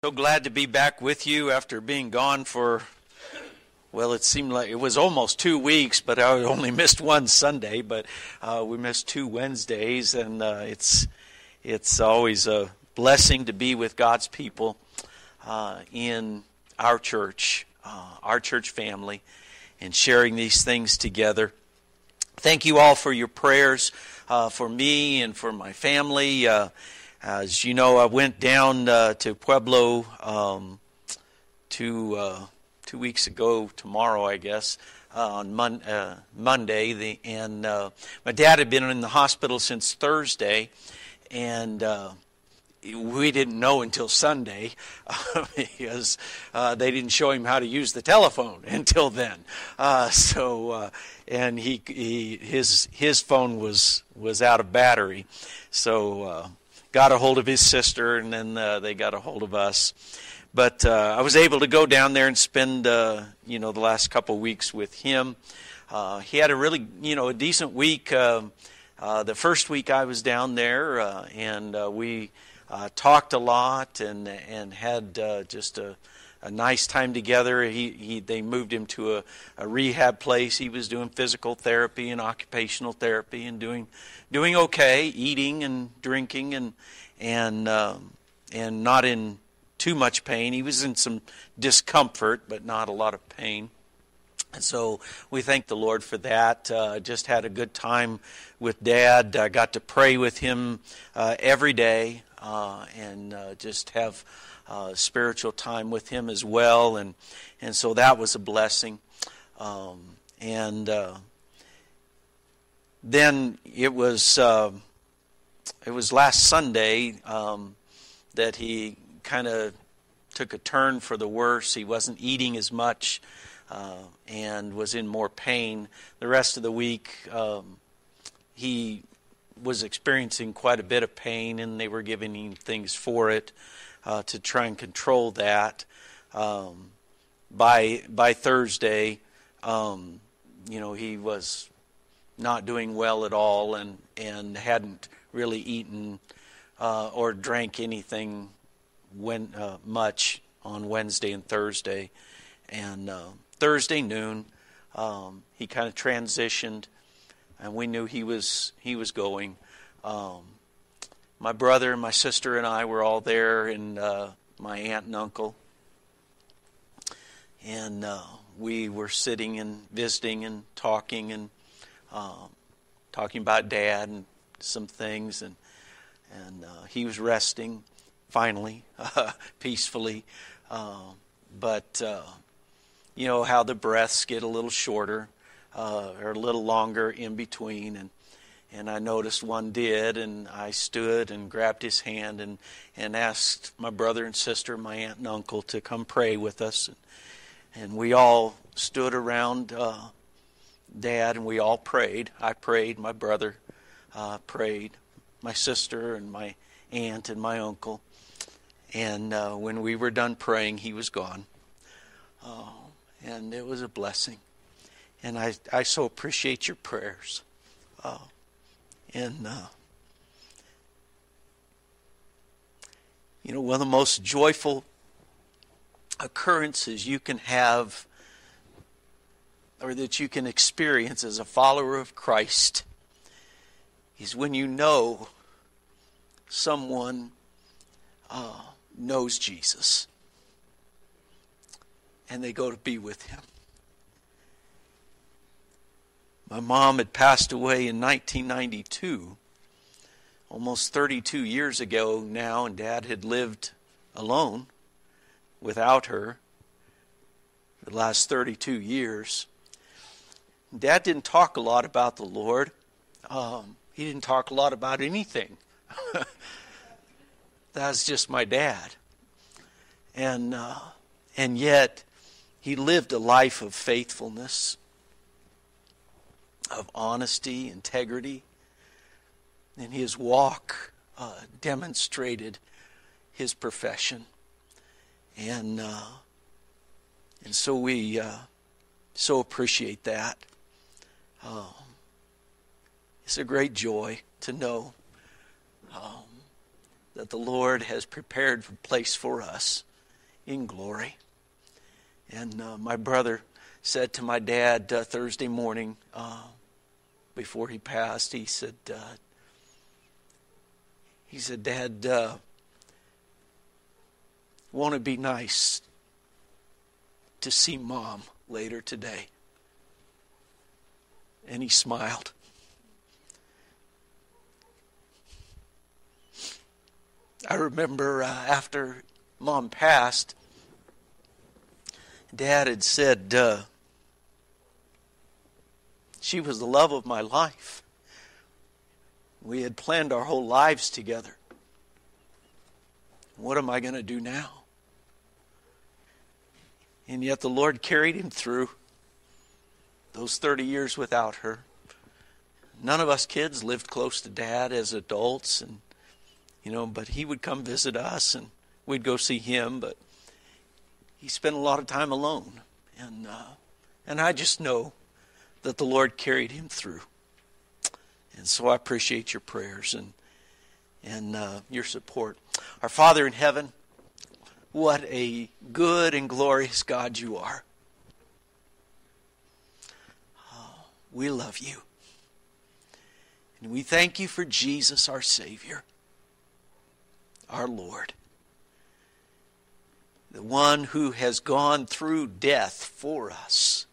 So glad to be back with you after being gone for, well, it seemed like it was almost 2 weeks, but I only missed one Sunday, but we missed 2 Wednesdays, and it's always a blessing to be with God's people in our church family, and sharing these things together. Thank you all for your prayers for me and for my family. As you know, I went down to Pueblo 2 weeks ago, tomorrow, I guess, on Monday. And my dad had been in the hospital since Thursday, and we didn't know until Sunday because they didn't show him how to use the telephone until then. And his phone was out of battery, so got a hold of his sister, and then they got a hold of us. But I was able to go down there and spend the last couple of weeks with him. He had a really a decent week. The first week I was down there, and we talked a lot and had just a nice time together. They moved him to a rehab place. He was doing physical therapy and occupational therapy and doing okay, eating and drinking and not in too much pain. He was in some discomfort, but not a lot of pain. And so we thank the Lord for that. Just had a good time with Dad. I got to pray with him every day and just have spiritual time with him as well. And so that was a blessing. Then it was last Sunday that he kind of took a turn for the worse. He wasn't eating as much and was in more pain. The rest of the week he was experiencing quite a bit of pain, and they were giving him things for it to try and control that. By Thursday, he was not doing well at all, and hadn't really eaten or drank anything much on Wednesday and Thursday. And Thursday noon, he kind of transitioned, and we knew he was going. My brother and my sister and I were all there, and my aunt and uncle. And we were sitting and visiting and talking about Dad and some things, and he was resting finally, peacefully. But how the breaths get a little shorter or a little longer in between, and I noticed one did, and I stood and grabbed his hand and asked my brother and sister, my aunt and uncle, to come pray with us. And we all stood around Dad, and we all prayed. I prayed, my brother prayed, my sister and my aunt and my uncle. And when we were done praying, he was gone. And it was a blessing. And I so appreciate your prayers. One of the most joyful occurrences you can have, or that you can experience as a follower of Christ, is when you know someone knows Jesus and they go to be with him. My mom had passed away in 1992, almost 32 years ago now, and Dad had lived alone without her for the last 32 years. Dad didn't talk a lot about the Lord. He didn't talk a lot about anything. That's just my dad. And yet he lived a life of faithfulness, of honesty, integrity, and his walk demonstrated his profession. And so we so appreciate that. It's a great joy to know that the Lord has prepared a place for us in glory. And my brother said to my dad Thursday morning before he passed, he said, Dad, won't it be nice to see Mom later today? And he smiled. I remember after Mom passed, Dad had said, she was the love of my life. We had planned our whole lives together. What am I going to do now? And yet the Lord carried him through those 30 years without her. None of us kids lived close to Dad as adults, and but he would come visit us and we'd go see him, but he spent a lot of time alone. And I just know that the Lord carried him through. And so I appreciate your prayers and your support. Our Father in heaven, what a good and glorious God you are. We love you. And we thank you for Jesus, our Savior, our Lord, the one who has gone through death for us,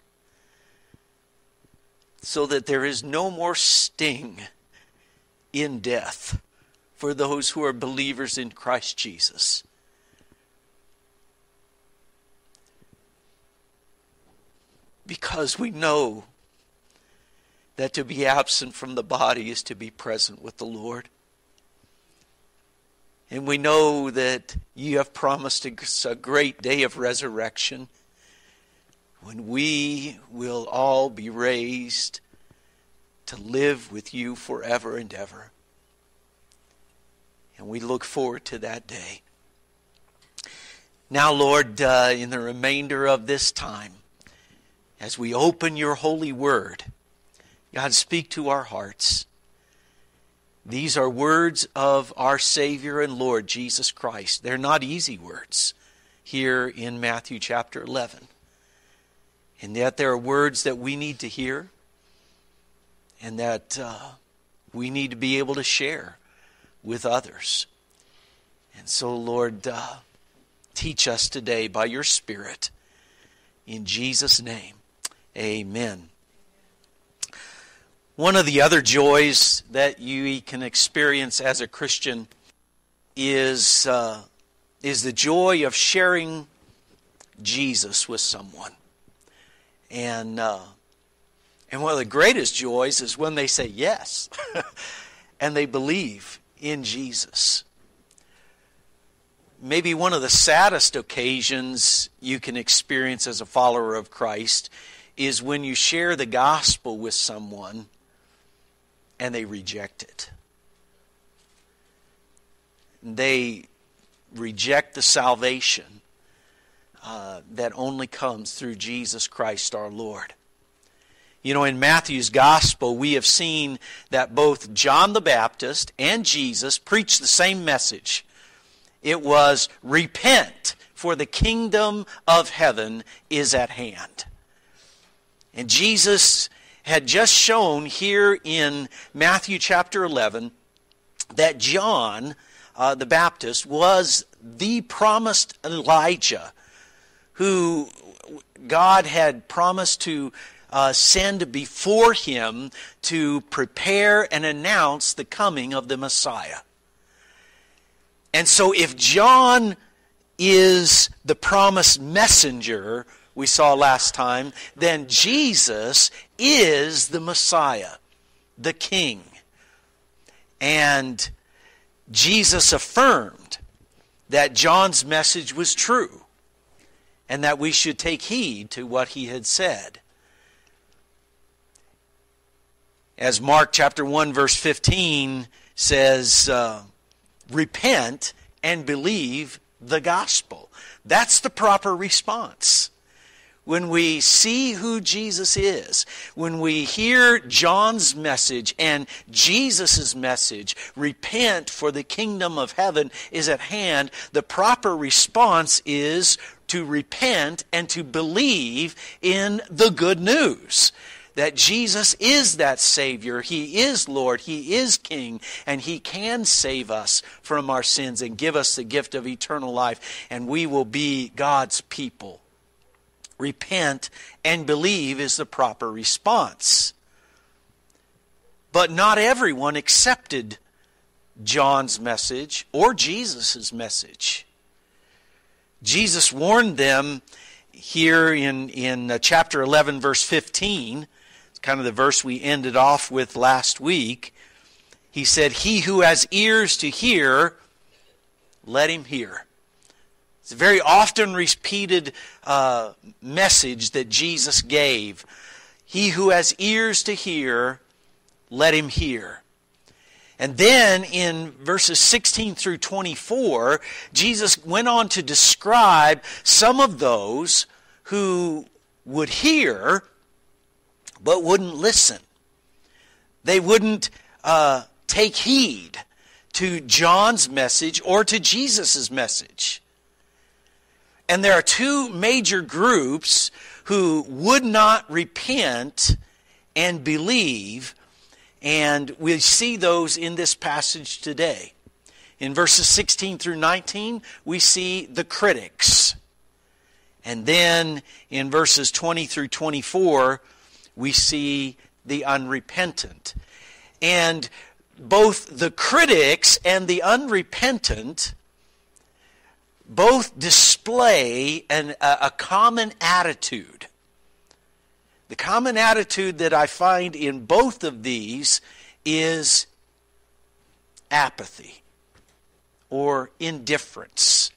so that there is no more sting in death for those who are believers in Christ Jesus. Because we know that to be absent from the body is to be present with the Lord. And we know that you have promised us a great day of resurrection when we will all be raised to live with you forever and ever. And we look forward to that day. Now, Lord, in the remainder of this time, as we open your holy word, God, speak to our hearts. These are words of our Savior and Lord, Jesus Christ. They're not easy words here in Matthew chapter 11. And yet there are words that we need to hear and that we need to be able to share with others. And so, Lord, teach us today by your Spirit. In Jesus' name, amen. One of the other joys that you can experience as a Christian is the joy of sharing Jesus with someone. And one of the greatest joys is when they say yes and they believe in Jesus. Maybe one of the saddest occasions you can experience as a follower of Christ is when you share the gospel with someone and they reject it. They reject the salvation that only comes through Jesus Christ our Lord. You know, in Matthew's gospel, we have seen that both John the Baptist and Jesus preached the same message. It was, repent, for the kingdom of heaven is at hand. And Jesus had just shown here in Matthew chapter 11 that John the Baptist was the promised Elijah who God had promised to send before him to prepare and announce the coming of the Messiah. And so if John is the promised messenger we saw last time, then Jesus is the Messiah, the King. And Jesus affirmed that John's message was true and that we should take heed to what he had said. As Mark chapter 1 verse 15 says, repent and believe the gospel. That's the proper response. when we see who Jesus is, when we hear John's message and Jesus' message, repent for the kingdom of heaven is at hand, the proper response is to repent and to believe in the good news. That Jesus is that Savior, He is Lord, He is King, and He can save us from our sins and give us the gift of eternal life, and we will be God's people. Repent and believe is the proper response. But not everyone accepted John's message or Jesus' message. Jesus warned them here in chapter 11, verse 15. It's kind of the verse we ended off with last week. He said, "He who has ears to hear, let him hear." It's a very often repeated message that Jesus gave. He who has ears to hear, let him hear. And then in verses 16 through 24, Jesus went on to describe some of those who would hear but wouldn't listen. They wouldn't take heed to John's message or to Jesus' message. And there are two major groups who would not repent and believe, and we see those in this passage today. In verses 16 through 19, we see the critics. And then in verses 20 through 24, we see the unrepentant. And both the critics and the unrepentant both display a common attitude. The common attitude that I find in both of these is apathy or indifference.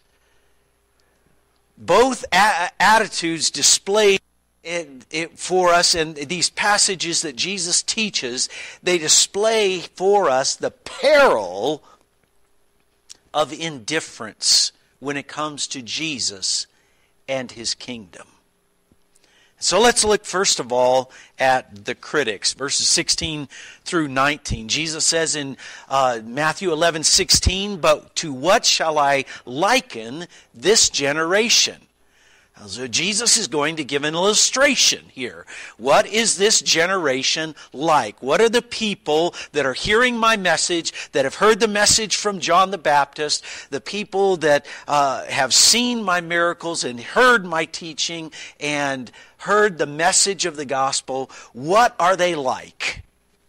Both attitudes display it for us, and these passages that Jesus teaches, they display for us the peril of indifference when it comes to Jesus and His kingdom. So let's look first of all at the critics, verses 16 through 19. Jesus says in Matthew 11:16, "But to what shall I liken this generation?" So Jesus is going to give an illustration here. What is this generation like? What are the people that are hearing my message, that have heard the message from John the Baptist, the people that have seen my miracles and heard my teaching and heard the message of the gospel? What are they like?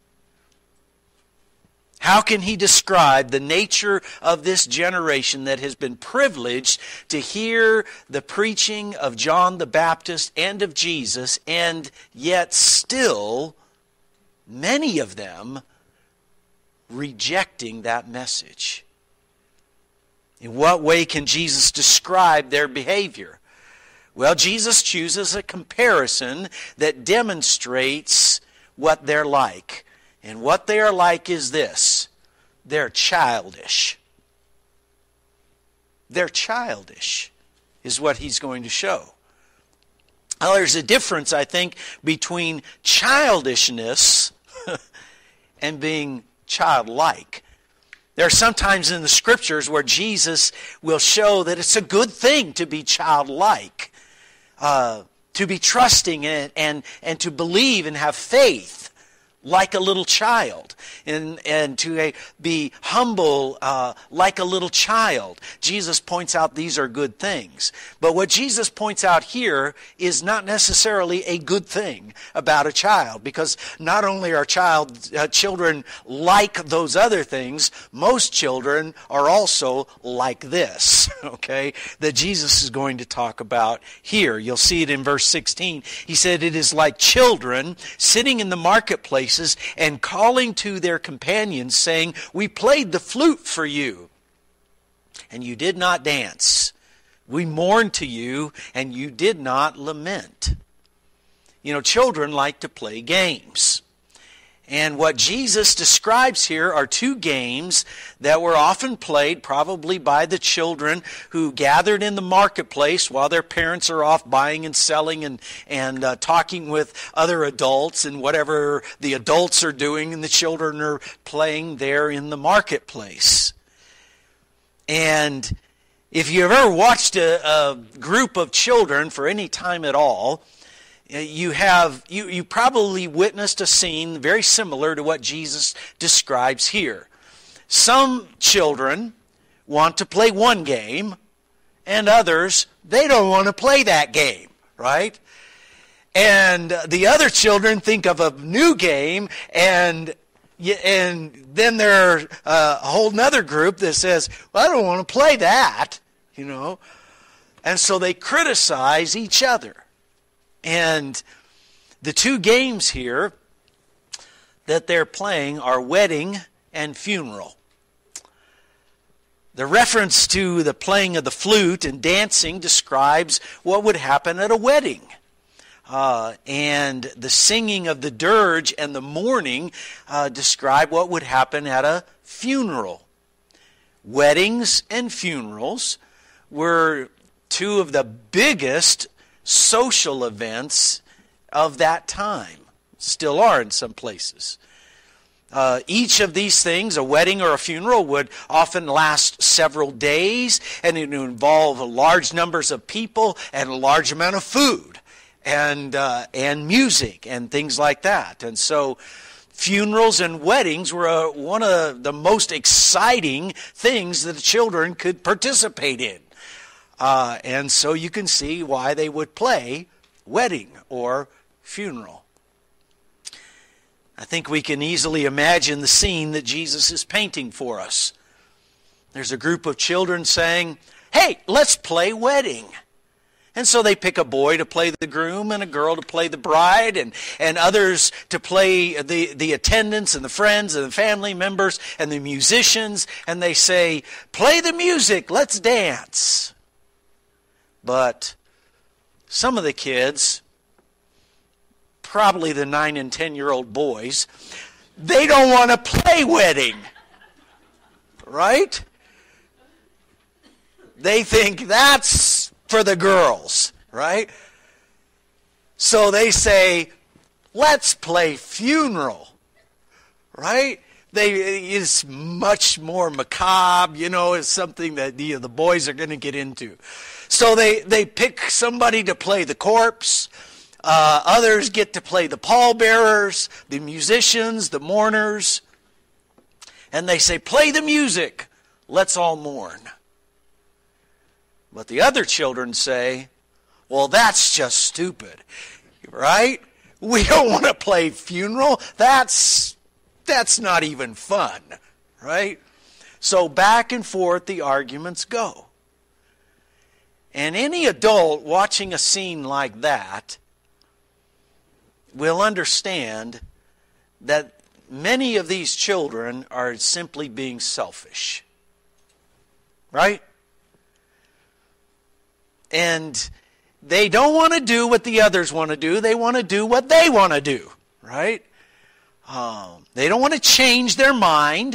How can he describe the nature of this generation that has been privileged to hear the preaching of John the Baptist and of Jesus, and yet still, many of them, rejecting that message? In what way can Jesus describe their behavior? Well, Jesus chooses a comparison that demonstrates what they're like. And what they are like is this: they're childish. They're childish, is what he's going to show. Now, there's a difference, I think, between childishness and being childlike. There are sometimes in the Scriptures where Jesus will show that it's a good thing to be childlike, to be trusting and to believe and have faith like a little child, and to be humble like a little child. Jesus points out these are good things. But what Jesus points out here is not necessarily a good thing about a child, because not only are children like those other things, most children are also like this, okay, that Jesus is going to talk about here. You'll see it in verse 16. He said, "It is like children sitting in the marketplace and calling to their companions, saying, 'We played the flute for you, and you did not dance. We mourned to you, and you did not lament.'" You know, children like to play games. And what Jesus describes here are two games that were often played probably by the children who gathered in the marketplace while their parents are off buying and selling and talking with other adults and whatever the adults are doing and the children are playing there in the marketplace. And if you've ever watched a group of children for any time at all, you probably witnessed a scene very similar to what Jesus describes here. Some children want to play one game, and others, they don't want to play that game, right? And the other children think of a new game, and then there's a whole other group that says, well, I don't want to play that, you know. And so they criticize each other. And the two games here that they're playing are wedding and funeral. The reference to the playing of the flute and dancing describes what would happen at a wedding. And the singing of the dirge and the mourning describe what would happen at a funeral. Weddings and funerals were two of the biggest social events of that time. Still are in some places. Each of these things, a wedding or a funeral, would often last several days, and it would involve large numbers of people and a large amount of food and music and things like that. And so funerals and weddings were one of the most exciting things that the children could participate in. And so you can see why they would play wedding or funeral. I think we can easily imagine the scene that Jesus is painting for us. There's a group of children saying, hey, let's play wedding. And so they pick a boy to play the groom and a girl to play the bride and others to play the attendants and the friends and the family members and the musicians. And they say, play the music, let's dance. But some of the kids, probably the 9 and 10-year-old boys, they don't want to play wedding. Right? They think that's for the girls, right? So they say, let's play funeral. Right? It's much more macabre, it's something that the boys are going to get into. So they pick somebody to play the corpse. Others get to play the pallbearers, the musicians, the mourners. And they say, play the music. Let's all mourn. But the other children say, well, that's just stupid. Right? We don't want to play funeral. That's not even fun. Right? So back and forth the arguments go. And any adult watching a scene like that will understand that many of these children are simply being selfish. Right? And they don't want to do what the others want to do. They want to do what they want to do. Right? They don't want to change their mind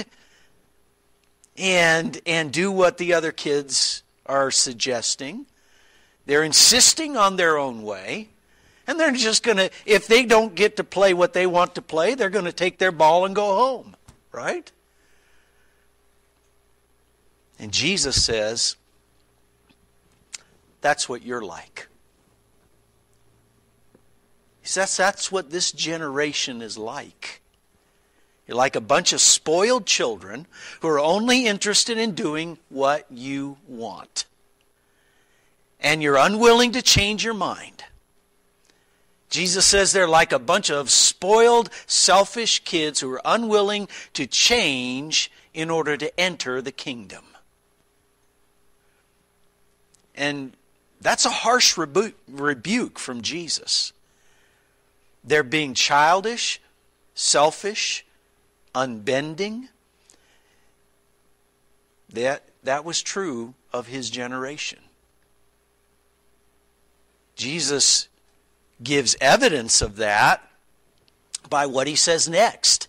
and do what the other kids are suggesting. They're insisting on their own way. And they're just going to, if they don't get to play what they want to play, they're going to take their ball and go home. Right? And Jesus says, that's what you're like. He says that's what this generation is like. You're like a bunch of spoiled children who are only interested in doing what you want. And you're unwilling to change your mind. Jesus says they're like a bunch of spoiled, selfish kids who are unwilling to change in order to enter the kingdom. And that's a harsh rebuke from Jesus. They're being childish, selfish, unbending. That was true of his generation. Jesus gives evidence of that by what he says next.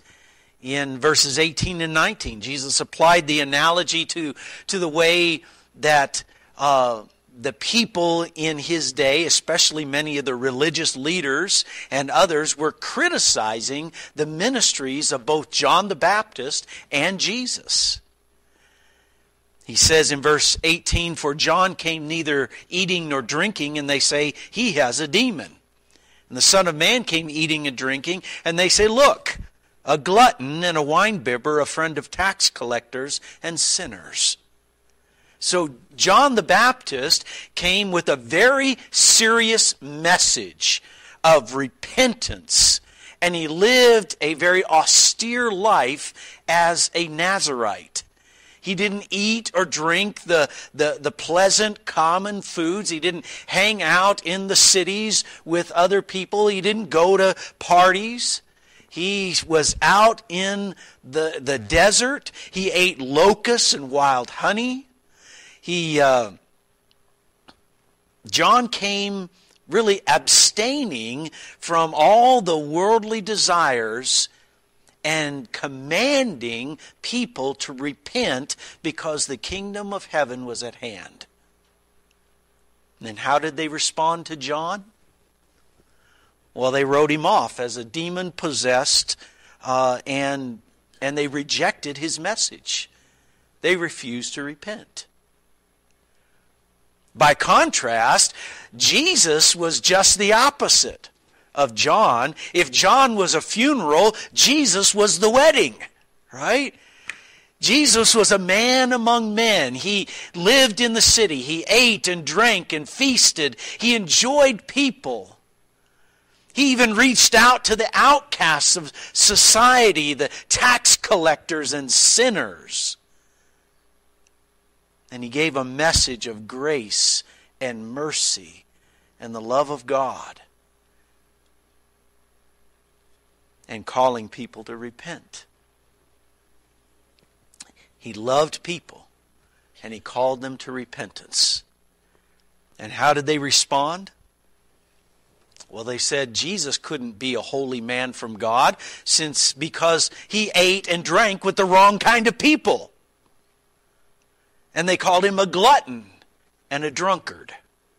in verses 18 and 19. Jesus applied the analogy to the way that the people in his day, especially many of the religious leaders and others, were criticizing the ministries of both John the Baptist and Jesus. He says in verse 18, "For John came neither eating nor drinking, and they say, he has a demon. And the Son of Man came eating and drinking, and they say, look, a glutton and a winebibber, a friend of tax collectors and sinners." So John the Baptist came with a very serious message of repentance, and he lived a very austere life as a Nazirite. He didn't eat or drink the pleasant common foods. He didn't hang out in the cities with other people. He didn't go to parties. He was out in the desert. He ate locusts and wild honey. John came really abstaining from all the worldly desires and commanding people to repent because the kingdom of heaven was at hand. And how did they respond to John? Well, they wrote him off as a demon-possessed, and they rejected his message. They refused to repent. By contrast, Jesus was just the opposite of John. If John was a funeral, Jesus was the wedding, right? Jesus was a man among men. He lived in the city. He ate and drank and feasted. He enjoyed people. He even reached out to the outcasts of society, the tax collectors and sinners. And he gave a message of grace and mercy and the love of God, and calling people to repent. He loved people, and he called them to repentance. And how did they respond? Well, they said Jesus couldn't be a holy man from God because he ate and drank with the wrong kind of people. And they called him a glutton and a drunkard.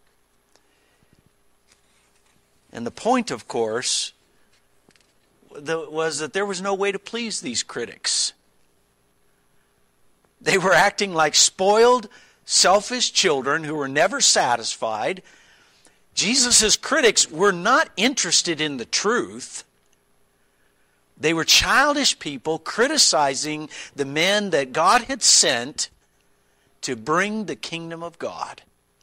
And the point, of course, was that there was no way to please these critics. They were acting like spoiled, selfish children who were never satisfied. Jesus' critics were not interested in the truth. They were childish people criticizing the men that God had sent to bring the kingdom of God.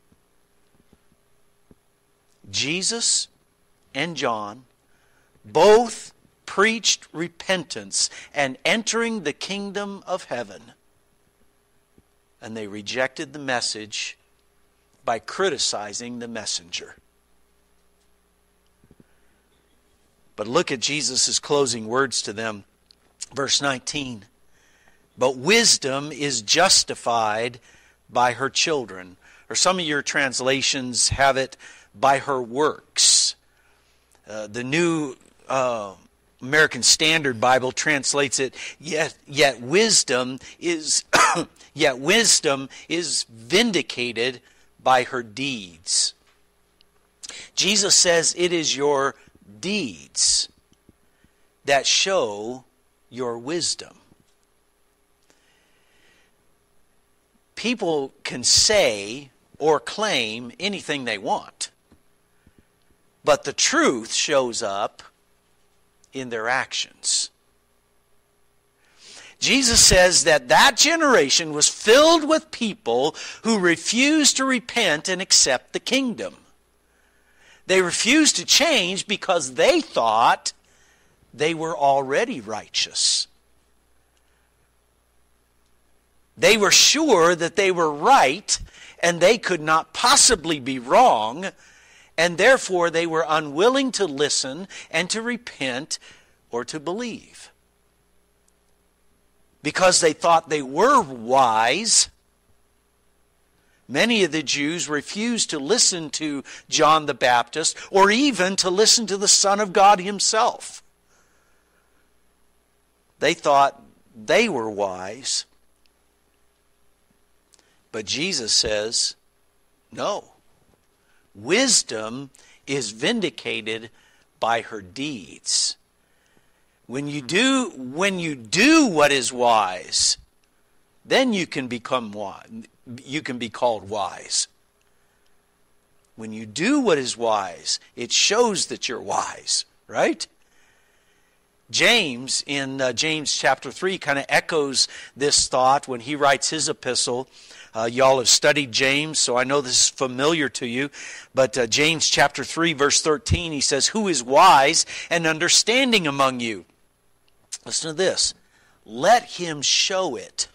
Jesus and John both preached repentance and entering the kingdom of heaven. And they rejected the message by criticizing the messenger. But look at Jesus' closing words to them. Verse 19. "But wisdom is justified by her children." Or some of your translations have it, "by her works." The New American Standard Bible translates it, yet wisdom is yet wisdom is vindicated by her deeds. Jesus says it is your deeds that show your wisdom. People can say or claim anything they want, but the truth shows up in their actions. Jesus says that generation was filled with people who refused to repent and accept the kingdom. They refused to change because they thought they were already righteous. They were sure that they were right and they could not possibly be wrong, and therefore they were unwilling to listen and to repent or to believe. Because they thought they were wise, many of the Jews refused to listen to John the Baptist or even to listen to the Son of God himself. They thought they were wise. But Jesus says, no. Wisdom is vindicated by her deeds. When you do what is wise, then you can become wise. You can be called wise. When you do what is wise, it shows that you're wise, right? James, in James chapter 3, kind of echoes this thought when he writes his epistle. Y'all have studied James, so I know this is familiar to you. But James chapter 3, verse 13, he says, "Who is wise and understanding among you?" Listen to this. "Let him show it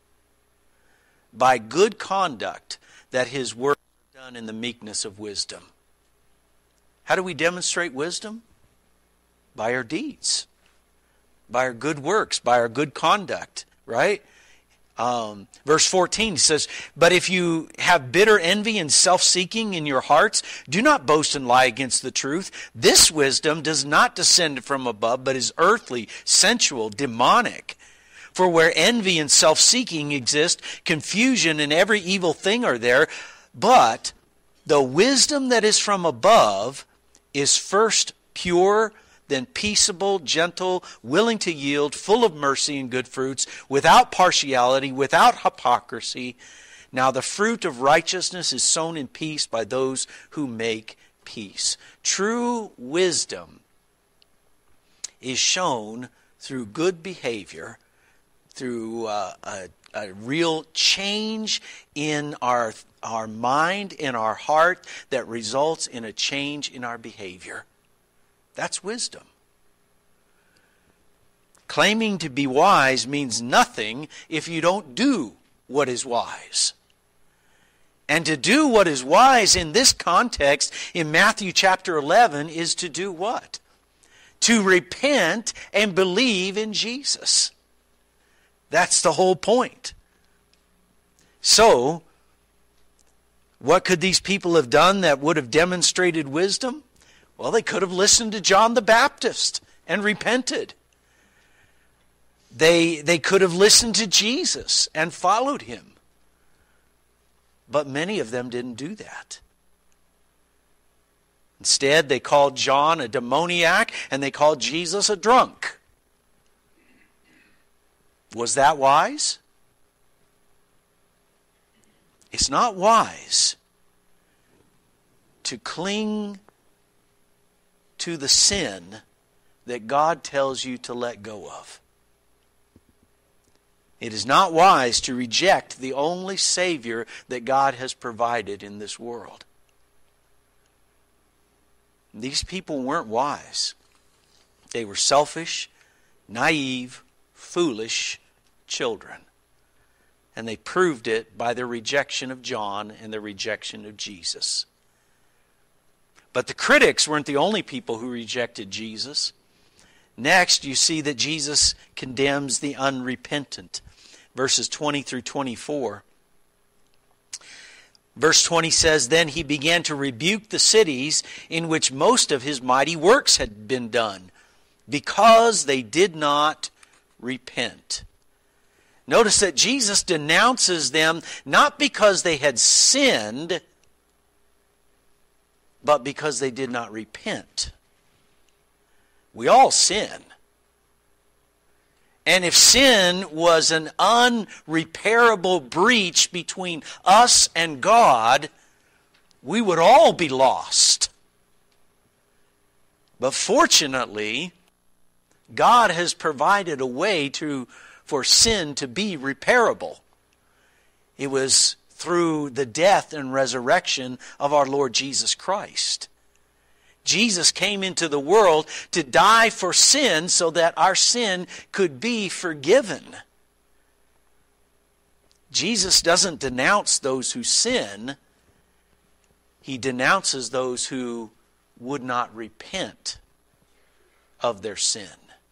by good conduct that his works are done in the meekness of wisdom." How do we demonstrate wisdom? By our deeds, by our good works, by our good conduct, right? Verse 14 says, "But if you have bitter envy and self-seeking in your hearts, do not boast and lie against the truth. This wisdom does not descend from above, but is earthly, sensual, demonic. For where envy and self-seeking exist, confusion and every evil thing are there. But the wisdom that is from above is first pure, then peaceable, gentle, willing to yield, full of mercy and good fruits, without partiality, without hypocrisy. Now the fruit of righteousness is sown in peace by those who make peace." True wisdom is shown through good behavior, through a real change in our mind, in our heart, that results in a change in our behavior. That's wisdom. Claiming to be wise means nothing if you don't do what is wise. And to do what is wise in this context, in Matthew chapter 11, is to do what? To repent and believe in Jesus. That's the whole point. So, what could these people have done that would have demonstrated wisdom? Well, they could have listened to John the Baptist and repented. They could have listened to Jesus and followed him. But many of them didn't do that. Instead, they called John a demoniac and they called Jesus a drunk. Was that wise? It's not wise to cling to the sin that God tells you to let go of. It is not wise to reject the only Savior that God has provided in this world. These people weren't wise. They were selfish, naive, foolish children. And they proved it by their rejection of John and their rejection of Jesus. But the critics weren't the only people who rejected Jesus. Next, you see that Jesus condemns the unrepentant. Verses 20 through 24. Verse 20 says, "Then he began to rebuke the cities in which most of his mighty works had been done, because they did not repent." Notice that Jesus denounces them not because they had sinned, but because they did not repent. We all sin. And if sin was an unrepairable breach between us and God, we would all be lost. But fortunately, God has provided a way for sin to be repairable. It was through the death and resurrection of our Lord Jesus Christ. Jesus came into the world to die for sin so that our sin could be forgiven. Jesus doesn't denounce those who sin. He denounces those who would not repent of their sin.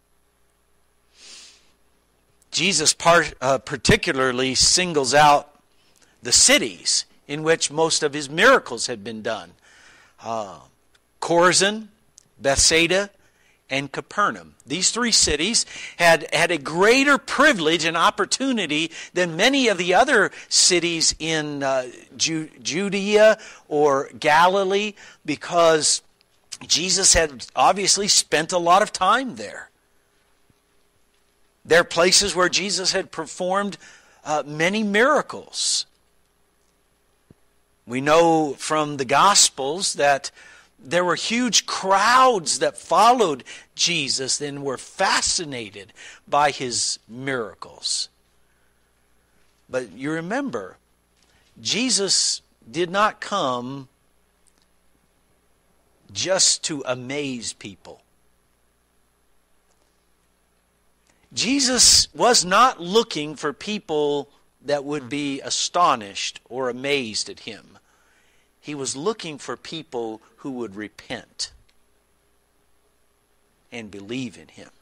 Jesus particularly singles out the cities in which most of his miracles had been done. Chorazin, Bethsaida, and Capernaum. These three cities had a greater privilege and opportunity than many of the other cities in Judea or Galilee, because Jesus had obviously spent a lot of time there. They're places where Jesus had performed many miracles. We know from the Gospels that there were huge crowds that followed Jesus and were fascinated by his miracles. But you remember, Jesus did not come just to amaze people. Jesus was not looking for people that would be astonished or amazed at him. He was looking for people who would repent and believe in him.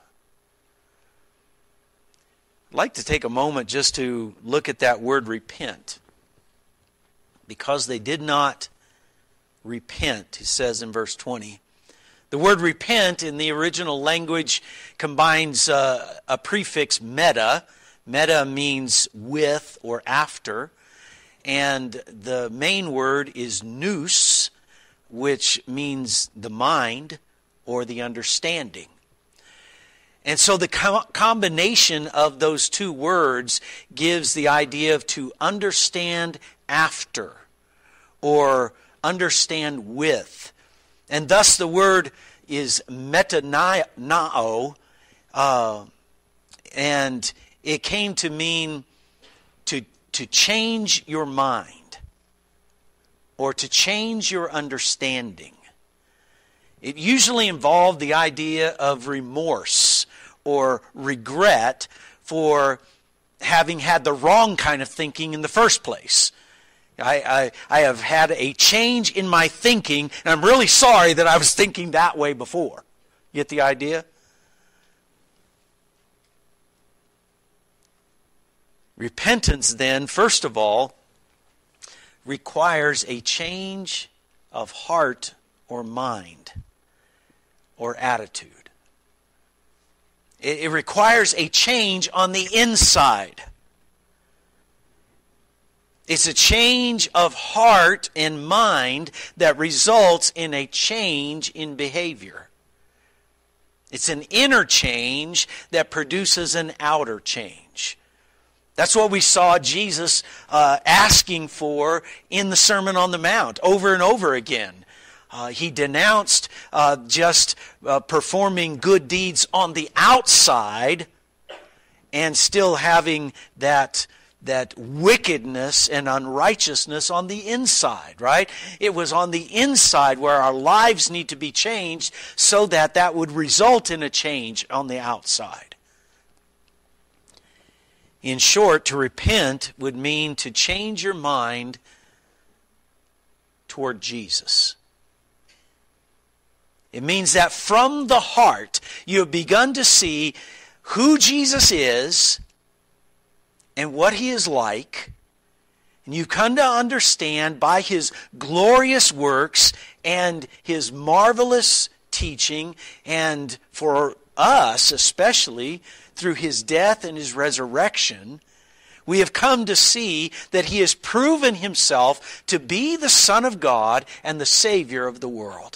I'd like to take a moment just to look at that word repent. Because they did not repent, he says in verse 20. The word repent in the original language combines a prefix meta. Meta means with or after. And the main word is nous, which means the mind or the understanding. And so the combination of those two words gives the idea of to understand after or understand with. And thus the word is metanao, and it came to mean to change your mind or to change your understanding. It usually involved the idea of remorse or regret for having had the wrong kind of thinking in the first place. I have had a change in my thinking, and I'm really sorry that I was thinking that way before. You get the idea? Repentance then, first of all, requires a change of heart or mind or attitude. It requires a change on the inside. It's a change of heart and mind that results in a change in behavior. It's an inner change that produces an outer change. That's what we saw Jesus asking for in the Sermon on the Mount over and over again. He denounced just performing good deeds on the outside and still having that wickedness and unrighteousness on the inside, right? It was on the inside where our lives need to be changed so that would result in a change on the outside. In short, to repent would mean to change your mind toward Jesus. It means that from the heart, you have begun to see who Jesus is and what he is like. And you come to understand by his glorious works and his marvelous teaching, and for us especially, through his death and his resurrection, we have come to see that he has proven himself to be the Son of God and the Savior of the world.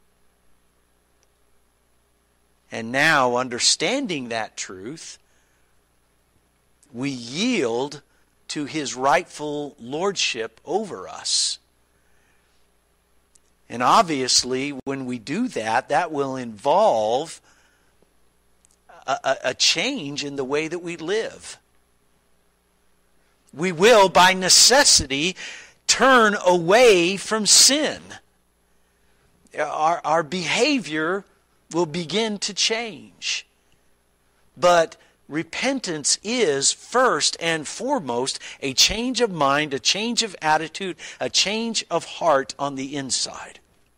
And now, understanding that truth, we yield to his rightful lordship over us. And obviously, when we do that, that will involve a change in the way that we live. We will, by necessity, turn away from sin. Our behavior will begin to change. But repentance is first and foremost a change of mind, a change of attitude, a change of heart on the inside.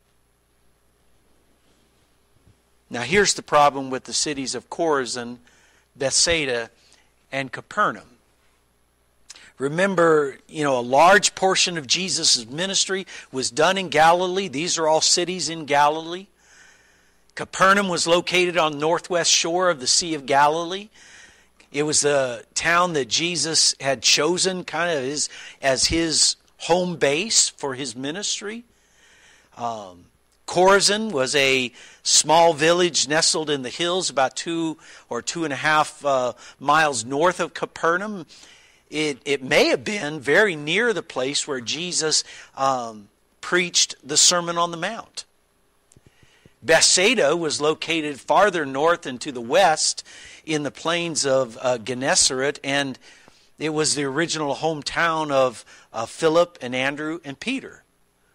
Now here's the problem with the cities of Chorazin, Bethsaida, and Capernaum. Remember, a large portion of Jesus' ministry was done in Galilee. These are all cities in Galilee. Capernaum was located on the northwest shore of the Sea of Galilee. It was the town that Jesus had chosen kind of as his home base for his ministry. Chorazin was a small village nestled in the hills about 2 or 2.5 miles north of Capernaum. It may have been very near the place where Jesus preached the Sermon on the Mount. Bethsaida was located farther north and to the west in the plains of Gennesaret, and it was the original hometown of Philip and Andrew and Peter.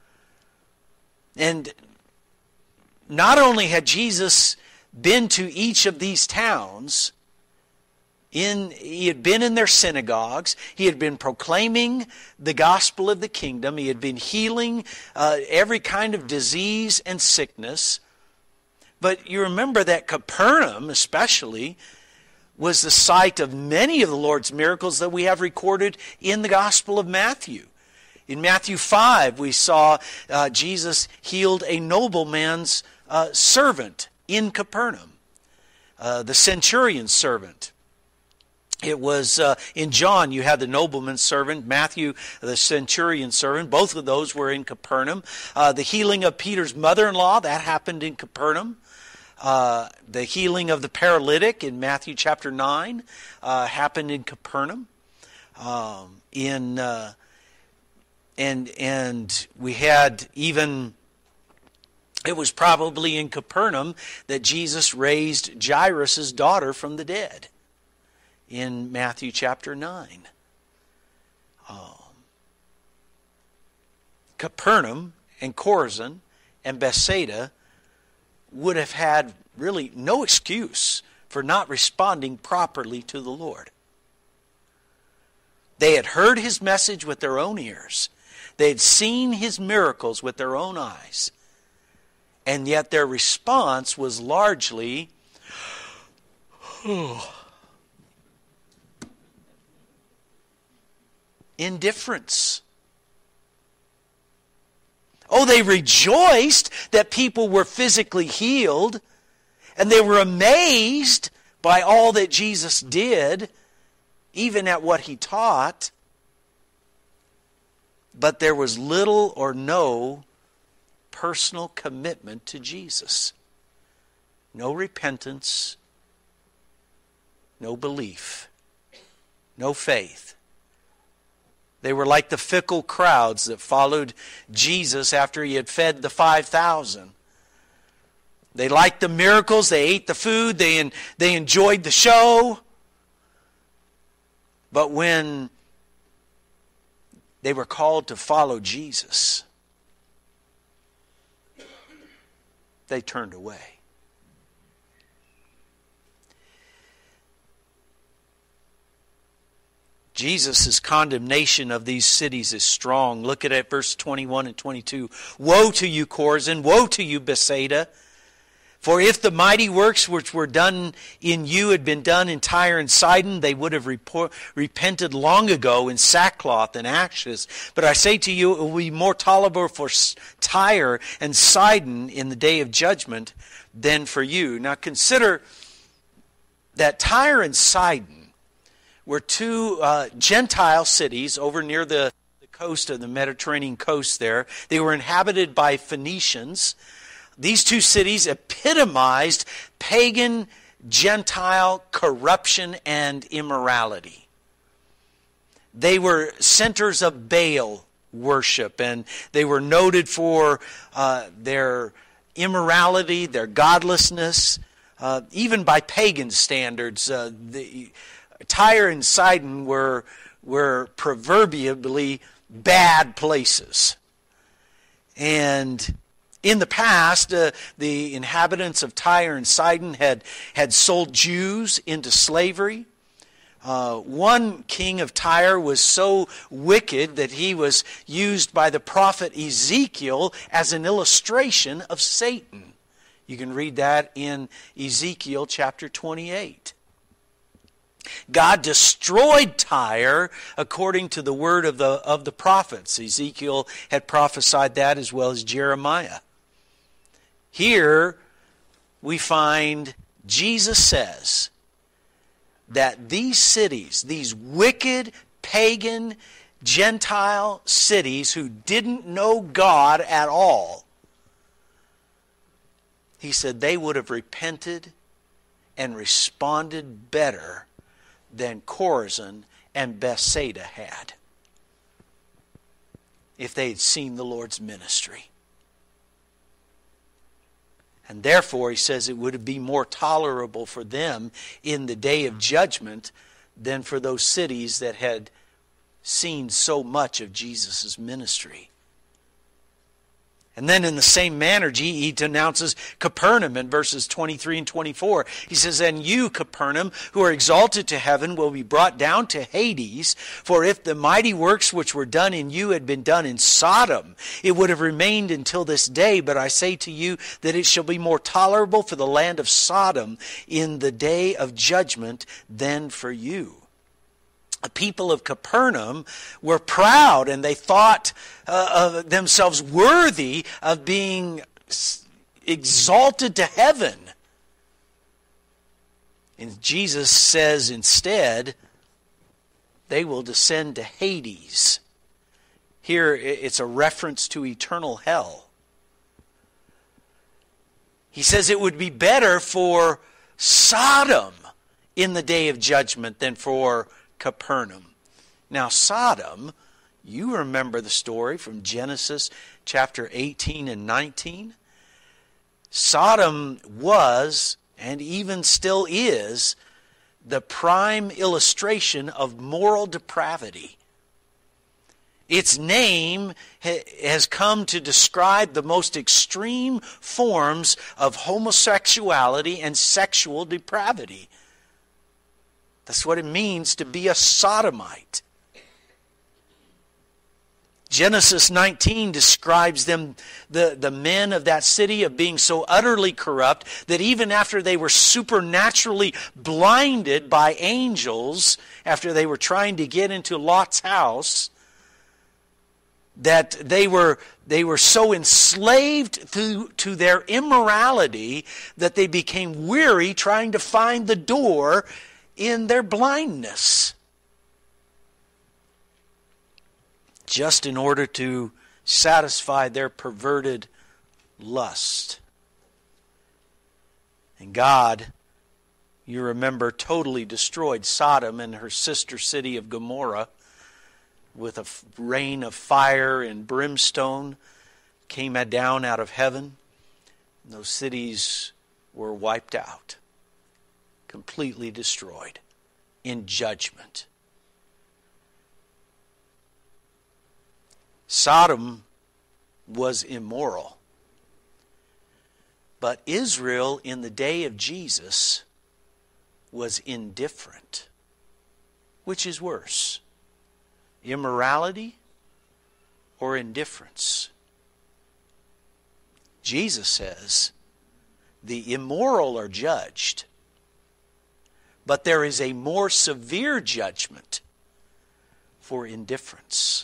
And not only had Jesus been to each of these towns, he had been in their synagogues, he had been proclaiming the gospel of the kingdom, he had been healing every kind of disease and sickness. But you remember that Capernaum especially was the site of many of the Lord's miracles that we have recorded in the Gospel of Matthew. In Matthew 5, we saw Jesus healed a nobleman's servant in Capernaum, the centurion's servant. It was in John, you had the nobleman's servant, Matthew, the centurion's servant. Both of those were in Capernaum. The healing of Peter's mother-in-law, that happened in Capernaum. The healing of the paralytic in Matthew chapter 9 happened in Capernaum. And we had even, it was probably in Capernaum that Jesus raised Jairus' daughter from the dead in Matthew chapter 9. Capernaum and Chorazin and Bethsaida would have had really no excuse for not responding properly to the Lord. They had heard his message with their own ears. They had seen his miracles with their own eyes. And yet their response was largely, indifference. Oh, they rejoiced that people were physically healed, and they were amazed by all that Jesus did, even at what he taught. But there was little or no personal commitment to Jesus. No repentance, no belief, no faith. They were like the fickle crowds that followed Jesus after he had fed the 5,000. They liked the miracles, they ate the food, they enjoyed the show. But when they were called to follow Jesus, they turned away. Jesus' condemnation of these cities is strong. Look at it, verse 21 and 22. Woe to you, Chorazin! Woe to you, Bethsaida! For if the mighty works which were done in you had been done in Tyre and Sidon, they would have repented long ago in sackcloth and ashes. But I say to you, it will be more tolerable for Tyre and Sidon in the day of judgment than for you. Now consider that Tyre and Sidon were two Gentile cities over near the coast of the Mediterranean coast there. They were inhabited by Phoenicians. These two cities epitomized pagan, Gentile corruption and immorality. They were centers of Baal worship, and they were noted for their immorality, their godlessness, even by pagan standards. Tyre and Sidon were proverbially bad places. And in the past, the inhabitants of Tyre and Sidon had sold Jews into slavery. One king of Tyre was so wicked that he was used by the prophet Ezekiel as an illustration of Satan. You can read that in Ezekiel chapter 28. God destroyed Tyre according to the word of the prophets. Ezekiel had prophesied that as well as Jeremiah. Here, we find Jesus says that these cities, these wicked, pagan, Gentile cities who didn't know God at all, he said they would have repented and responded better than Chorazin and Bethsaida had if they had seen the Lord's ministry. And therefore, he says, it would be more tolerable for them in the day of judgment than for those cities that had seen so much of Jesus' ministry. And then in the same manner, he denounces Capernaum in verses 23 and 24. He says, "And you, Capernaum, who are exalted to heaven, will be brought down to Hades. For if the mighty works which were done in you had been done in Sodom, it would have remained until this day. But I say to you that it shall be more tolerable for the land of Sodom in the day of judgment than for you." The people of Capernaum were proud, and they thought of themselves worthy of being exalted to heaven. And Jesus says instead, they will descend to Hades. Here it's a reference to eternal hell. He says it would be better for Sodom in the day of judgment than for Capernaum. Now Sodom, you remember the story from Genesis chapter 18 and 19. Sodom was, and even still is, the prime illustration of moral depravity. Its name has come to describe the most extreme forms of homosexuality and sexual depravity. That's what it means to be a sodomite. Genesis 19 describes them, the men of that city, of being so utterly corrupt that even after they were supernaturally blinded by angels, after they were trying to get into Lot's house, that they were so enslaved to their immorality that they became weary trying to find the door in their blindness, just in order to satisfy their perverted lust. And God, you remember, totally destroyed Sodom and her sister city of Gomorrah with a rain of fire and brimstone came down out of heaven. And those cities were wiped out, completely destroyed in judgment. Sodom was immoral. But Israel in the day of Jesus was indifferent. Which is worse? Immorality or indifference? Jesus says the immoral are judged, but there is a more severe judgment for indifference.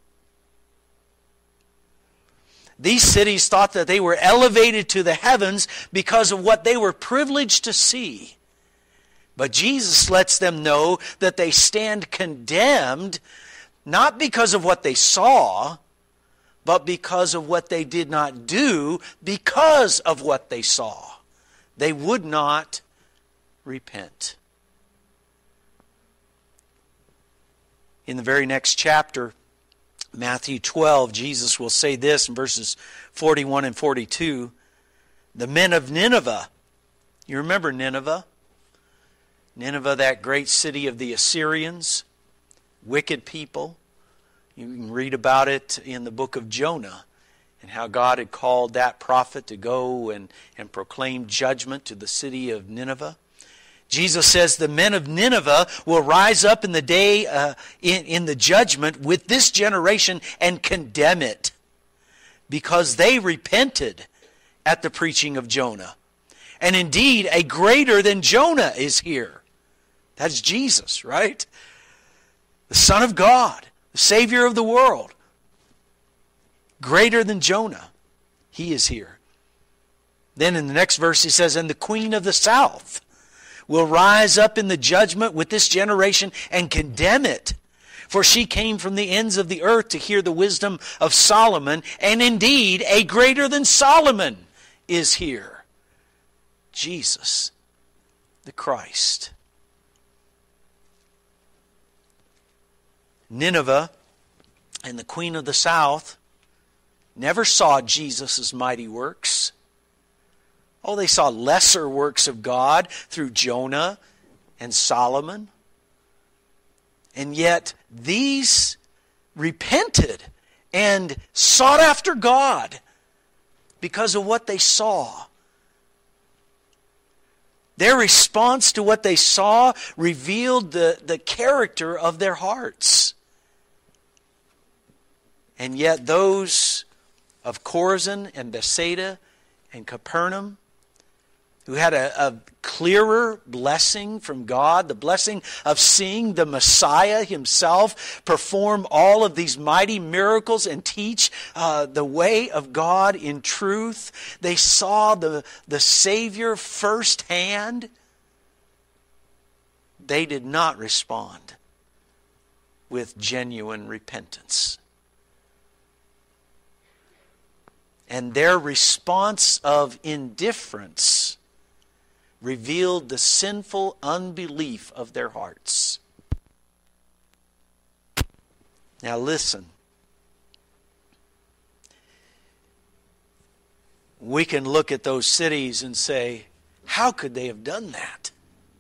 These cities thought that they were elevated to the heavens because of what they were privileged to see. But Jesus lets them know that they stand condemned, not because of what they saw, but because of what they did not do because of what they saw. They would not repent. In the very next chapter, Matthew 12, Jesus will say this in verses 41 and 42. The men of Nineveh, you remember Nineveh? Nineveh, that great city of the Assyrians, wicked people. You can read about it in the book of Jonah and how God had called that prophet to go and proclaim judgment to the city of Nineveh. Jesus says the men of Nineveh will rise up in the day, in the judgment with this generation and condemn it because they repented at the preaching of Jonah. And indeed, a greater than Jonah is here. That's Jesus, right? The Son of God, the Savior of the world. Greater than Jonah, he is here. Then in the next verse he says, and the queen of the south will rise up in the judgment with this generation and condemn it. For she came from the ends of the earth to hear the wisdom of Solomon, and indeed a greater than Solomon is here. Jesus, the Christ. Nineveh and the queen of the south never saw Jesus' mighty works. Oh, they saw lesser works of God through Jonah and Solomon. And yet these repented and sought after God because of what they saw. Their response to what they saw revealed the character of their hearts. And yet those of Chorazin and Bethsaida and Capernaum, who had a clearer blessing from God, the blessing of seeing the Messiah himself perform all of these mighty miracles and teach the way of God in truth. They saw the Savior firsthand. They did not respond with genuine repentance. And their response of indifference revealed the sinful unbelief of their hearts. Now listen. We can look at those cities and say, how could they have done that?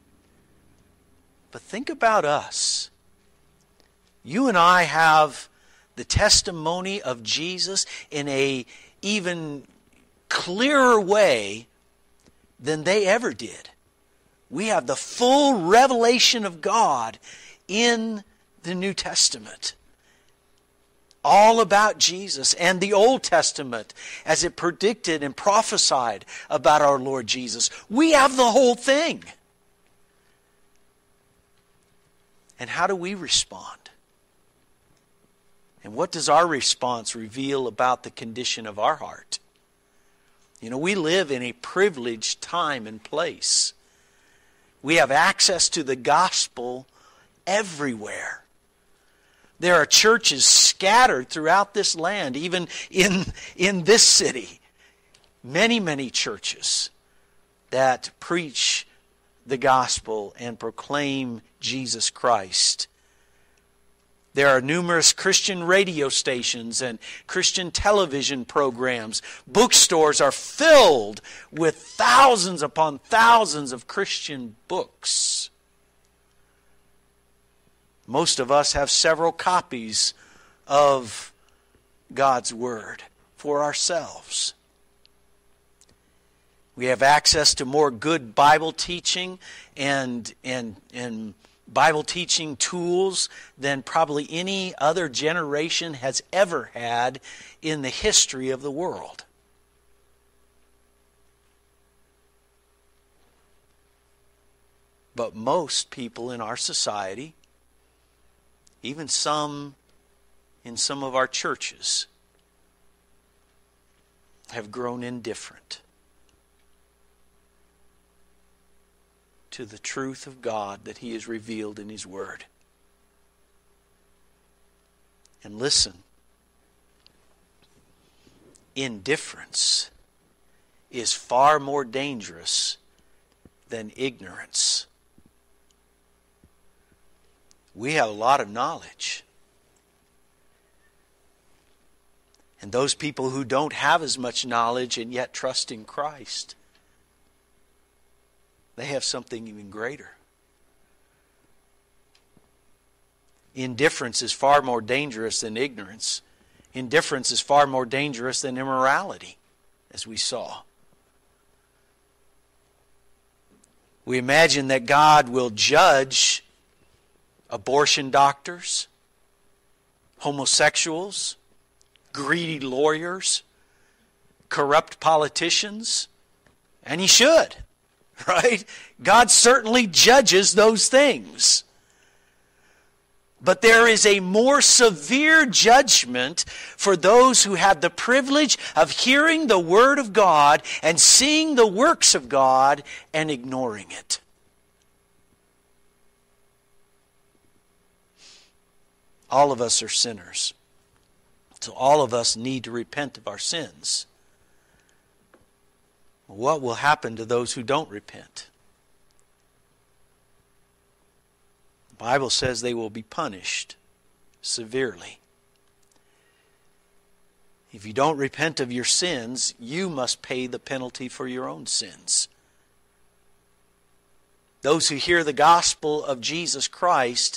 But think about us. You and I have the testimony of Jesus in a even clearer way than they ever did. We have the full revelation of God in the New Testament. All about Jesus, and the Old Testament as it predicted and prophesied about our Lord Jesus. We have the whole thing. And how do we respond? And what does our response reveal about the condition of our heart? You know, we live in a privileged time and place. We have access to the gospel everywhere. There are churches scattered throughout this land, even in this city. Many, many churches that preach the gospel and proclaim Jesus Christ. There are numerous Christian radio stations and Christian television programs. Bookstores are filled with thousands upon thousands of Christian books. Most of us have several copies of God's Word for ourselves. We have access to more good Bible teaching and Bible teaching tools than probably any other generation has ever had in the history of the world. But most people in our society, even some in some of our churches, have grown indifferent to the truth of God that He has revealed in His Word. And listen, indifference is far more dangerous than ignorance. We have a lot of knowledge. And those people who don't have as much knowledge and yet trust in Christ, they have something even greater. Indifference is far more dangerous than ignorance. Indifference is far more dangerous than immorality, as we saw. We imagine that God will judge abortion doctors, homosexuals, greedy lawyers, corrupt politicians, and He should. Right? God certainly judges those things. But there is a more severe judgment for those who have the privilege of hearing the Word of God and seeing the works of God and ignoring it. All of us are sinners. So all of us need to repent of our sins. What will happen to those who don't repent? The Bible says they will be punished severely. If you don't repent of your sins, you must pay the penalty for your own sins. Those who hear the gospel of Jesus Christ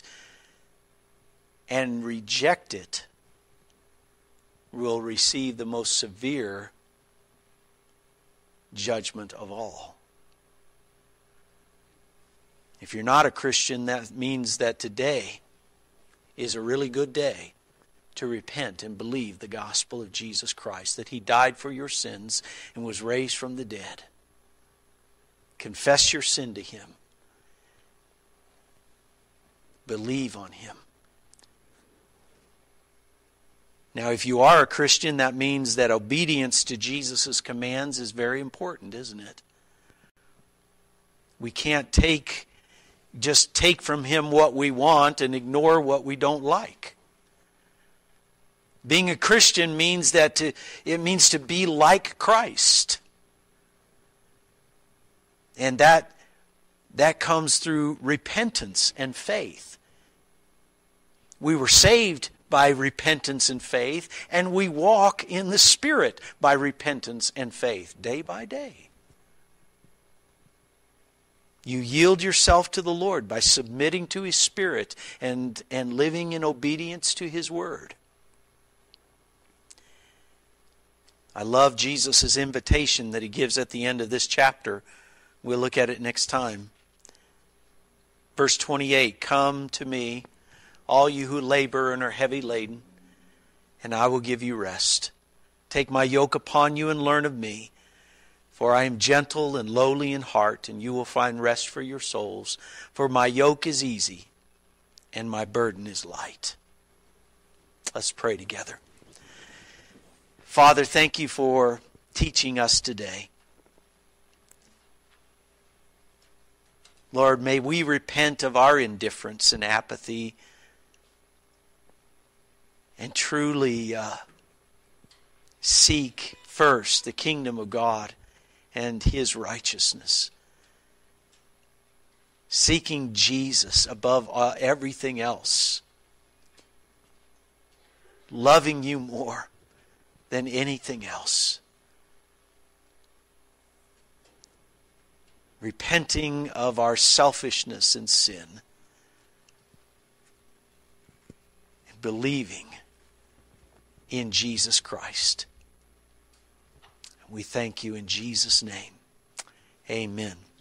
and reject it will receive the most severe judgment of all. If you're not a Christian, that means that today is a really good day to repent and believe the gospel of Jesus Christ, that He died for your sins and was raised from the dead. Confess your sin to Him. Believe on Him. Now, if you are a Christian, that means that obedience to Jesus' commands is very important, isn't it? We can't just take from Him what we want and ignore what we don't like. Being a Christian means it means to be like Christ. And that comes through repentance and faith. We were saved by repentance and faith, and we walk in the Spirit by repentance and faith, day by day. You yield yourself to the Lord by submitting to His Spirit and living in obedience to His Word. I love Jesus' invitation that He gives at the end of this chapter. We'll look at it next time. Verse 28, "Come to me, all you who labor and are heavy laden, and I will give you rest. Take my yoke upon you and learn of me, for I am gentle and lowly in heart, and you will find rest for your souls. For my yoke is easy, and my burden is light." Let's pray together. Father, thank you for teaching us today. Lord, may we repent of our indifference and apathy and truly seek first the kingdom of God and His righteousness. Seeking Jesus above everything else. Loving you more than anything else. Repenting of our selfishness and sin. And believing in Jesus Christ. We thank you in Jesus' name. Amen.